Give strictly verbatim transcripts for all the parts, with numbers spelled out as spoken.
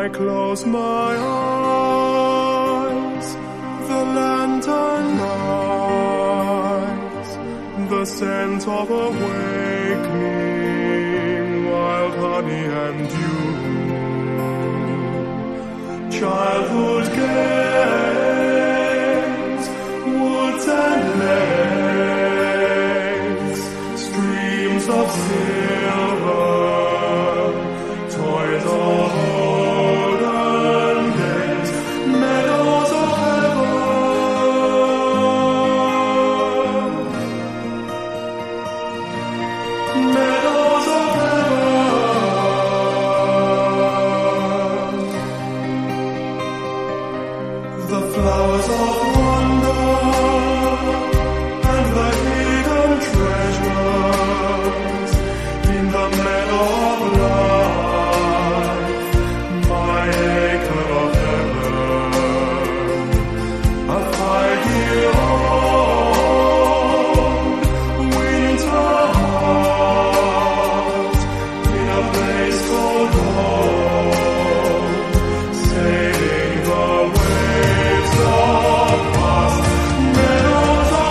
I close my eyes, the lantern lights, the scent of awakening, wild honey and dew. Childhood games, woods and lakes, streams of silver, toys of olden days, meadows of heaven, meadows of heaven, the flowers of wonder and the hidden treasures in the meadow of life, my acre of heaven, a five-year-old winter heart in a place called home, sailing the waves of past meadows of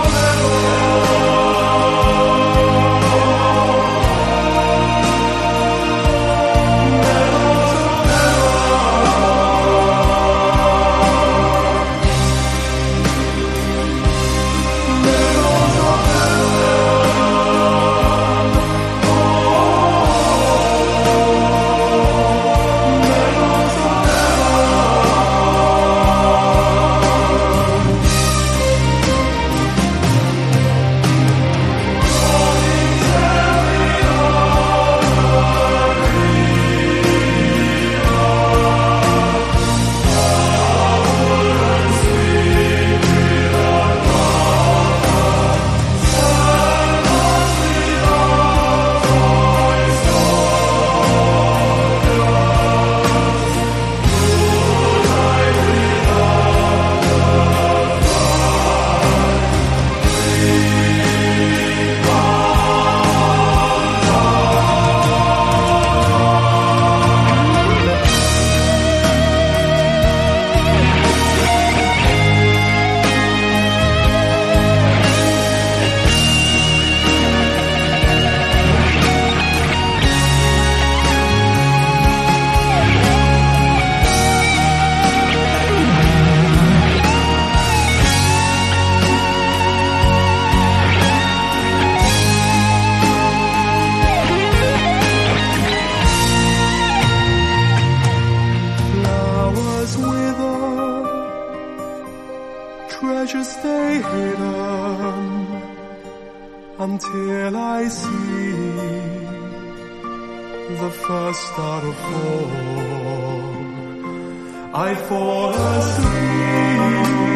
flowers wither, treasures stay hidden until I see the first star to fall. I fall asleep.